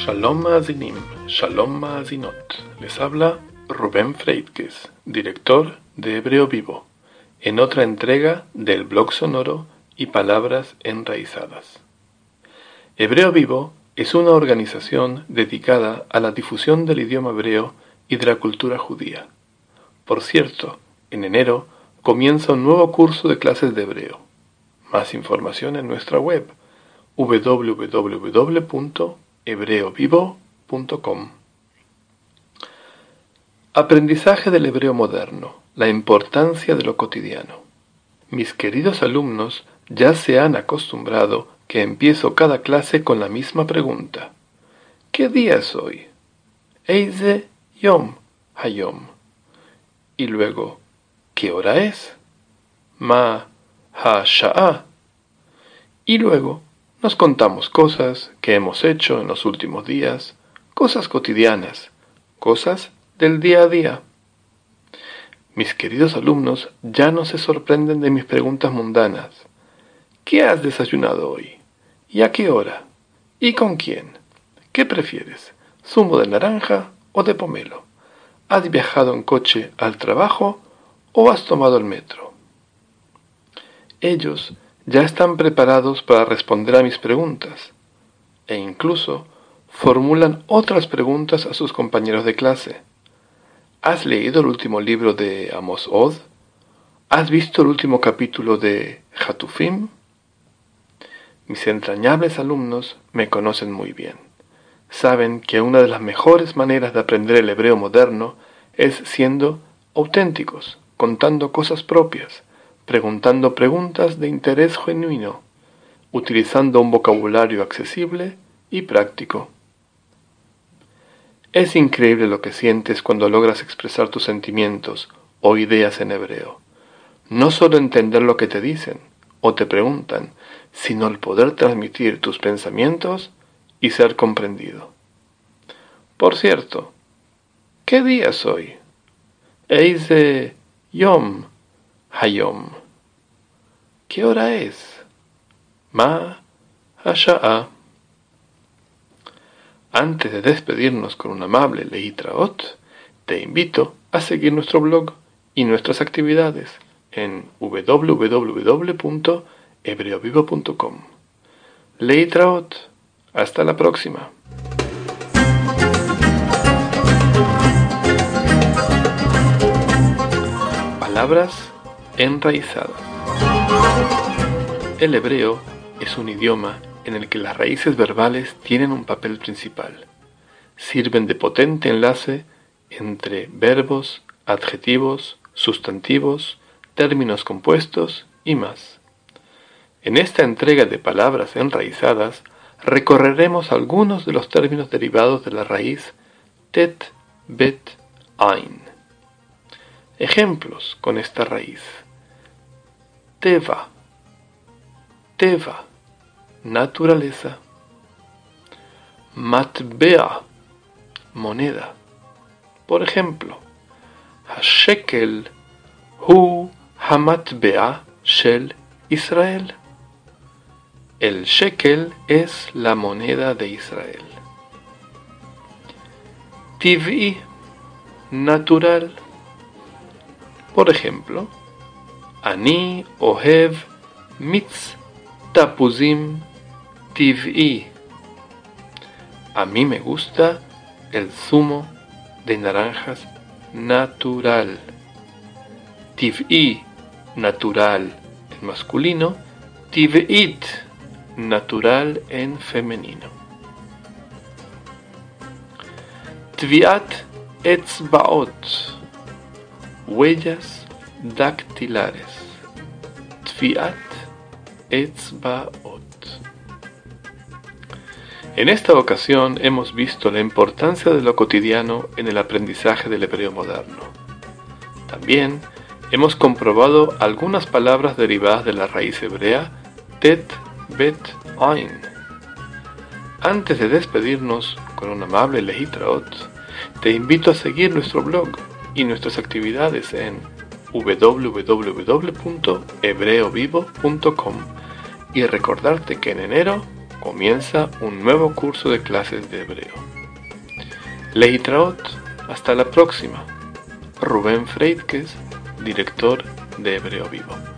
Shalom Maazinim, Shalom Maazinot. Les habla Rubén Freitges, director de Hebreo Vivo, en otra entrega del blog sonoro y palabras enraizadas. Hebreo Vivo es una organización dedicada a la difusión del idioma hebreo y de la cultura judía. Por cierto, en enero comienza un nuevo curso de clases de hebreo. Más información en nuestra web www.hebreovivo.com. Aprendizaje del hebreo moderno, la importancia de lo cotidiano. Mis queridos alumnos ya se han acostumbrado que empiezo cada clase con la misma pregunta. ¿Qué día es hoy? Eize Yom Hayom. Y luego, ¿qué hora es? Ma ha-sha'a. Y luego, nos contamos cosas que hemos hecho en los últimos días, cosas cotidianas, cosas del día a día. Mis queridos alumnos ya no se sorprenden de mis preguntas mundanas. ¿Qué has desayunado hoy? ¿Y a qué hora? ¿Y con quién? ¿Qué prefieres? ¿Zumo de naranja o de pomelo? ¿Has viajado en coche al trabajo o has tomado el metro? Ellos ya están preparados para responder a mis preguntas e incluso formulan otras preguntas a sus compañeros de clase. ¿Has leído el último libro de Amos Oz? ¿Has visto el último capítulo de Hatufim? Mis entrañables alumnos me conocen muy bien. Saben que una de las mejores maneras de aprender el hebreo moderno es siendo auténticos, contando cosas propias, preguntando preguntas de interés genuino, utilizando un vocabulario accesible y práctico. Es increíble lo que sientes cuando logras expresar tus sentimientos o ideas en hebreo. No solo entender lo que te dicen o te preguntan, sino el poder transmitir tus pensamientos y ser comprendido. Por cierto, ¿qué día es hoy? Eize Yom Hayom. ¿Qué hora es? Ma ha-sha'a. Antes de despedirnos con un amable Leitraot, te invito a seguir nuestro blog y nuestras actividades en www.hebreovivo.com. Leitraot. Hasta la próxima. Palabras enraizadas. El hebreo es un idioma en el que las raíces verbales tienen un papel principal. Sirven de potente enlace entre verbos, adjetivos, sustantivos, términos compuestos y más. En esta entrega de palabras enraizadas recorreremos algunos de los términos derivados de la raíz tet, bet, ain. Ejemplos con esta raíz. Teva, naturaleza. Matbea, moneda. Por ejemplo, Hashekel hu hamatbea shel Israel. El shekel es la moneda de Israel. Tiv'i, natural. Por ejemplo, Ani ohev mitz tapuzim tiv'i. A mí me gusta el zumo de naranjas natural. Tiv'i, natural en masculino. Tiv'it, natural en femenino. Tviat etzbaot, huellas dactilares. Tviat etzbaot. En esta ocasión hemos visto la importancia de lo cotidiano en el aprendizaje del hebreo moderno. También hemos comprobado algunas palabras derivadas de la raíz hebrea tet, bet, ain. Antes de despedirnos con un amable Leitraot, te invito a seguir nuestro blog y nuestras actividades en www.hebreovivo.com y recordarte que en enero Comienza un nuevo curso de clases de hebreo. Leitraot, hasta la próxima. Rubén Freidkes, director de Hebreo Vivo.